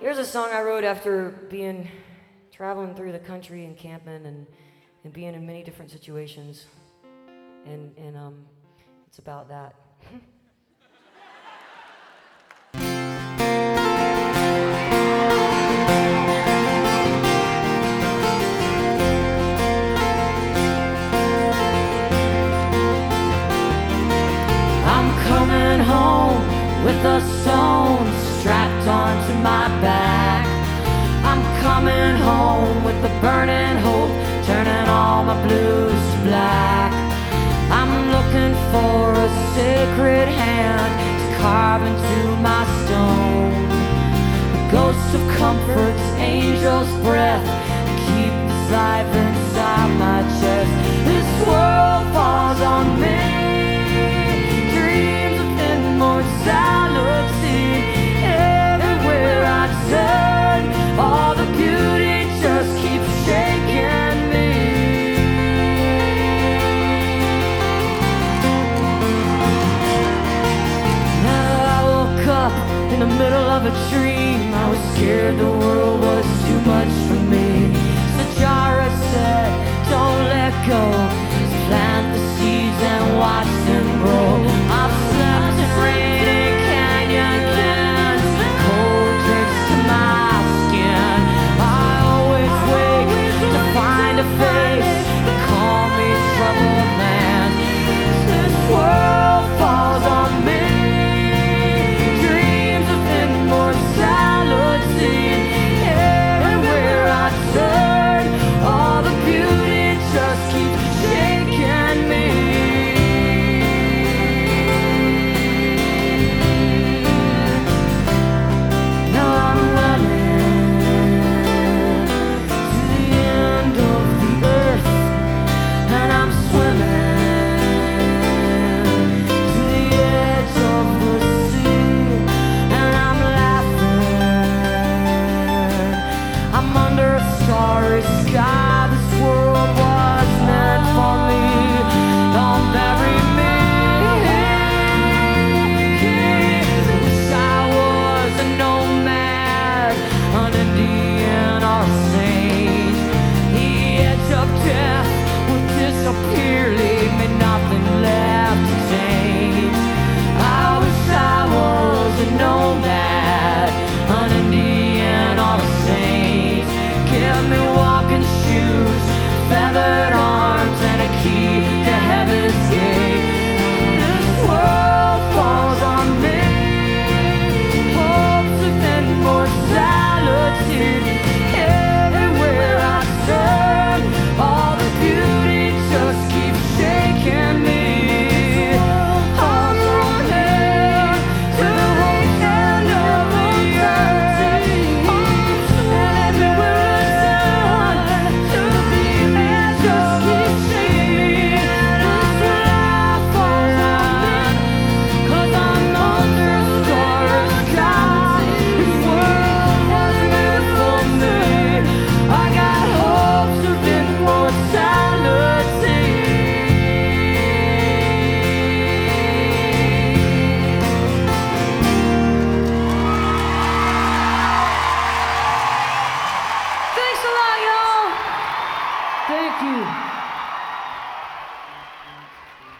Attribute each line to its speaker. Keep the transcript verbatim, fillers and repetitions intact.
Speaker 1: Here's a song I wrote after being traveling through the country and camping and, and being in many different situations. And, and um, it's about that. I'm coming home with a stone strapped onto my back. I'm coming home with a burning hope, turning all my blues to black. I'm looking for a sacred hand to carve into my stone. The ghost of comfort's angel's breath keep this life inside my chest. This world falls on me, dreams of immortality. Everywhere I turn, all the beauty just keeps shaking me. In the middle of a dream, I was scared the world was too much for me. So Jara said, don't let go.